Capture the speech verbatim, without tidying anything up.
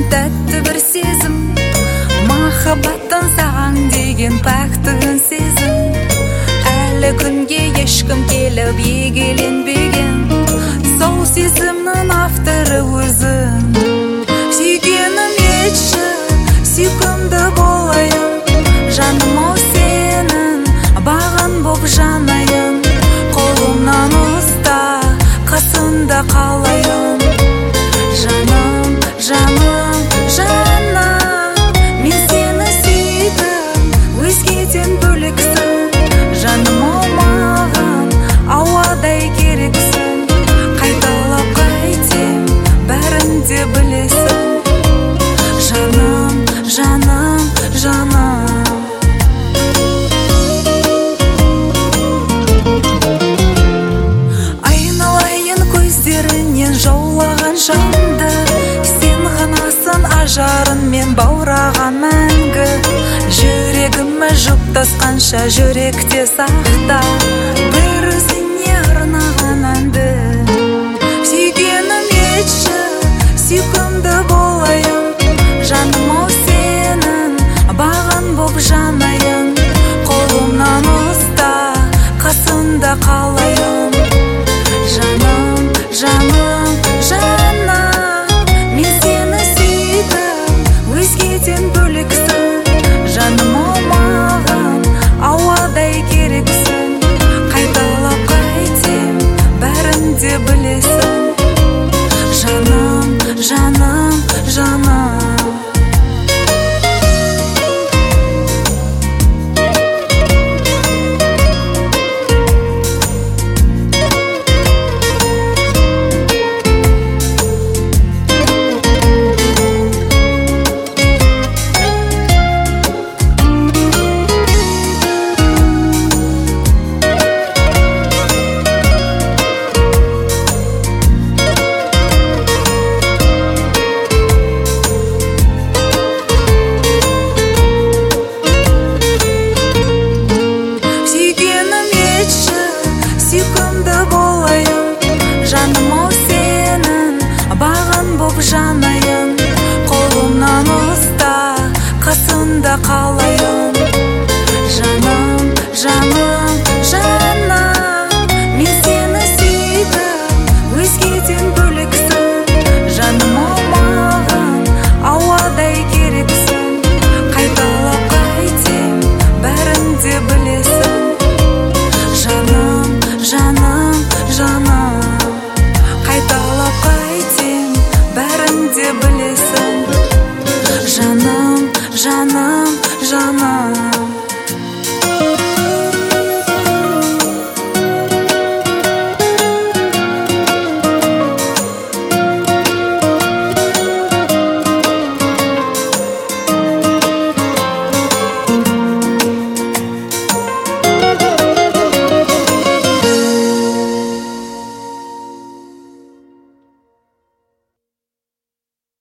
тәтті бір сезім, махаббаттан саған деген пәктігін сезім. Әлі күнге ешкім келіп егеленбеген, сол сезімнің авторы өзің. Сүйгенім етші, сүйкімді болайын, жаным ау сенің бағын боп жанайын. Қолымнан ұста, қасымда қалайын. Жаным, жаным, жаным, мен сені сүйдім, өзгеден бөлексің. Жаным ау маған ауадай керексің, қайталап қайтем, бәрін де білесің. Жаным, жаным, жаным. Айналайын көздерінен жаулаған жанды, сен ғанасың ажарынмен баураған мәңгі. Жүрегіме жұп тасқанша жүректе сақта, бір өзіңе арнаған әнді. Сүйгенім етші, сүйкімді болайын, жаным ау сенің бағын боп жанайын. Қолымнан ұста, қасымда қалайын. Жаным, жаным, жаным, мен сені сүйдім, өзгеден бөлексің. Жаным ау маған ауадай керексің, қайталап қайтем, бәрін де білесің. Жаным, жаным, жаным. Сүйкімді болайын, жаным ау сенің бағын боп жанайын. Қолымнан ұста, қасымда қалайын. Жаным, жаным, жаным, мен сені сүйдім, өзгеден бөлексің. Жаным ау маған ауадай керексің, қайталап қайтем, бәрін де білесің. Жаным, жаным, жаным, қайталап қайтем, бәрін де білесің. Жаным, жаным, жаным.